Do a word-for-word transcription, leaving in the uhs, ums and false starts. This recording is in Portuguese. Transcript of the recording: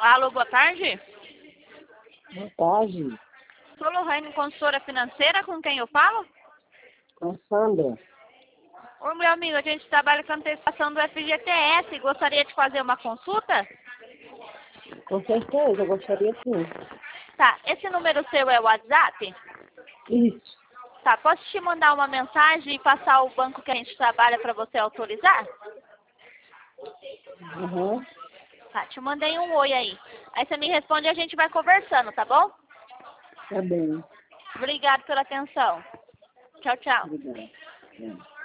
Alô, boa tarde. Boa tarde. Sou Lorraine, consultora financeira, com quem eu falo? Com a Sandra. Ô, meu amigo, a gente trabalha com antecipação do F G T S. Gostaria de fazer uma consulta? Com certeza, eu gostaria sim. Tá, esse número seu é o WhatsApp? Isso. Tá, posso te mandar uma mensagem e passar o banco que a gente trabalha para você autorizar? Uhum. Tá, te mandei um oi aí. Aí você me responde e a gente vai conversando, tá bom? Tá bem. Obrigado pela atenção. Tchau, tchau. Obrigada. É.